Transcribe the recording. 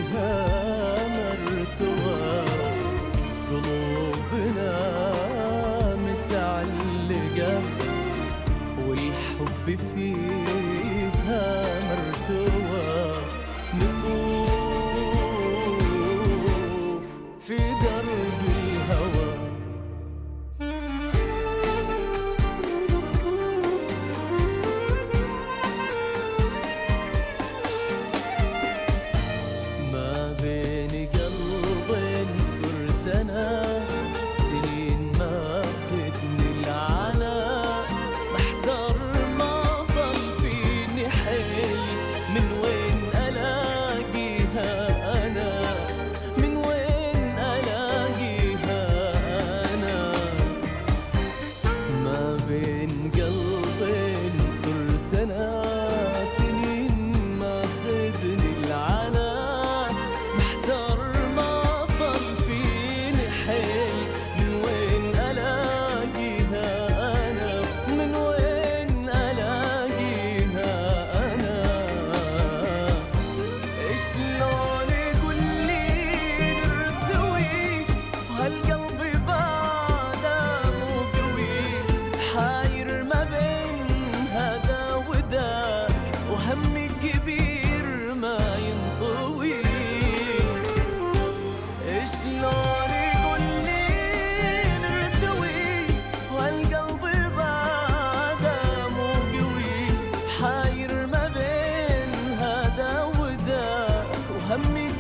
فيها مرتوى، قلوبنا متعلقة والحب فيها مرتوى، نطوف في درب الهوى. ما بين قلبين صرت أنا، سنين ماخذني العناء، محتار ما ضل فيني حيل، من وين ألاقيها أنا، من وين ألاقيها أنا. ما بين قلبين صرت أنا، سنين ماخذني العناء، محتار ما ضل فيني حيل، من وين ألاقيها أنا، من وين ألاقيها أنا. شلون قولي نرتوي وهالقلب بعده مو قوي، حاير ما بين هذا وذاك، وهمي كبير ما ينطوي. شلون قولي نرتوي وهالقلب بعده مو قوي، حاير ما بين هذا وذاك، وهمي